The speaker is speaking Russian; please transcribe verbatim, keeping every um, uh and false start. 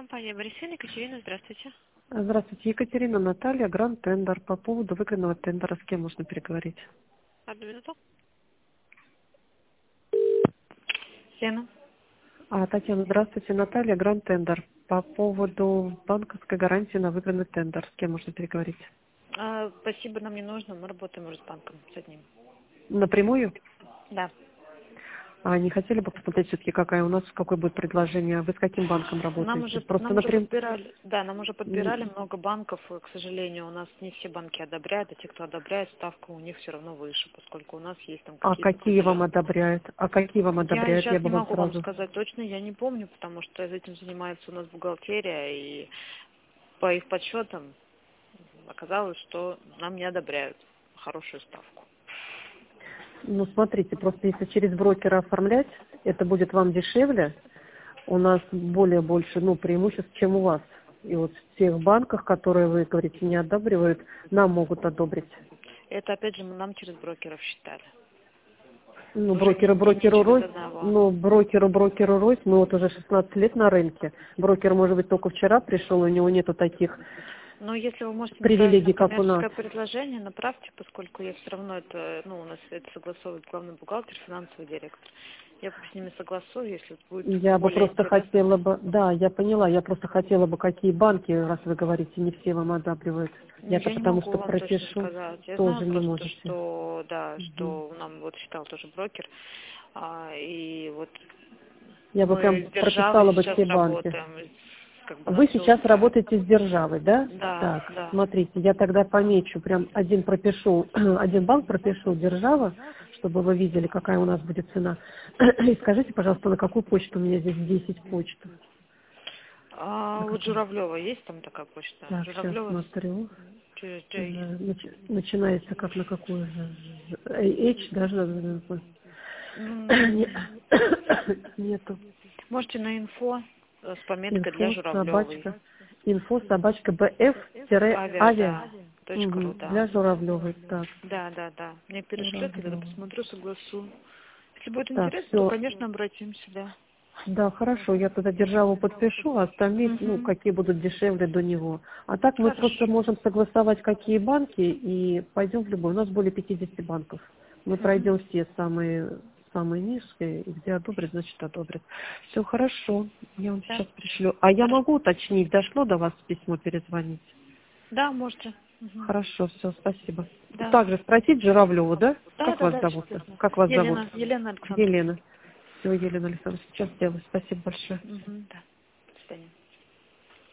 Компания Борисовна, Екатерина, здравствуйте. Здравствуйте, Екатерина, Наталья, Гранд Тендер. По поводу выгодного тендера с кем можно переговорить? Одну минуту. Лена. А, Татьяна, здравствуйте, Наталья, Гранд Тендер. По поводу банковской гарантии на выгодный тендер с кем можно переговорить? А, спасибо, нам не нужно, мы работаем уже с банком, с одним. Напрямую? Да. А не хотели бы посмотреть все-таки, какая у нас, какое будет предложение? Вы с каким банком Нам работаете? уже, Просто нам уже напрямую. подбирали, да, нам уже подбирали много банков, и, к сожалению, у нас не все банки одобряют, а те, кто одобряет, ставка у них все равно выше, поскольку у нас есть там А какие-то какие вам определенные. одобряют? А какие вам Я одобряют? сейчас Я бы не вам могу вам сразу... сказать точно, я не помню, потому что этим занимается у нас бухгалтерия, и по их подсчетам оказалось, что нам не одобряют хорошую ставку. Ну, смотрите, просто если через брокера оформлять, это будет вам дешевле. У нас более больше, ну, преимуществ, чем у вас. И вот в тех банках, которые вы говорите, не одобривают, нам могут одобрить. Это, опять же, мы нам через брокеров считали. Ну, Уже не, брокеру, не, не брокеру через Ройс, одного. ну, брокеру, брокеру Ройс, мы вот уже шестнадцать лет на рынке. Брокер, может быть, только вчера пришел, у него нету таких Но если вы можете направить на привилегий, как у нас. коммерческое предложение, направьте, поскольку я все равно это, ну, у нас это согласовывает главный бухгалтер, финансовый директор. Я с ними согласую, если будет Я бы более просто интересно. хотела бы, да, я поняла, я просто хотела бы, какие банки, раз вы говорите, не все вам одабривают. Ну, Я-то я не потому могу что вам точно пропишу, сказать. Я знаю тоже не просто, можете. что, да, Мгм. что нам вот считал тоже брокер, а, и вот Я бы прям мы с державой прописала бы сейчас все банки. работаем, и как бы нас Вы все сейчас устраивает. работаете с державой, да? Да, Так, да. смотрите, я тогда помечу, прям один пропишу, один банк пропишу, держава, чтобы вы видели, какая у нас будет цена. И скажите, пожалуйста, на какую почту у меня здесь десять почт? А На вот какую? Журавлева есть там такая почта? Так, сейчас Журавлева смотрю. через J. Да, нач- начинается как на какую же? H, даже на какой? М, Не- Нету. Можете на инфо э, с пометкой для Инфо, Журавлевой. собачка. Инфо, собачка, Авиа, bf-авиа. да. Точка ру, Угу, да. для Журавлевой. Так, Да, да, да. Мне перешлет, я тогда Журавлева. посмотрю, согласую. Если будет Так, интересно, то, все. конечно, обратимся, да. Да, хорошо, я тогда державу подпишу, а остальные, ну, Угу. какие будут дешевле до него. А так мы просто Хорошо. можем согласовать, какие банки, и пойдем в любой. У нас более пятидесяти банков. Мы Угу. пройдем все самые, самые низкие, и где одобрят, значит одобрят. Все хорошо, я вам Да. сейчас пришлю. А я Хорошо. могу уточнить, дошло до вас письмо, перезвонить? Да, можете. Угу. Хорошо, все, спасибо. Да. Также спросить Журавлеву, да? Да, Как да, вас да, зовут? обязательно. Как вас зовут? Елена, Елена Александровна. Елена. Все, Елена Александровна, сейчас сделаю. Спасибо большое. Угу. Да. До свидания.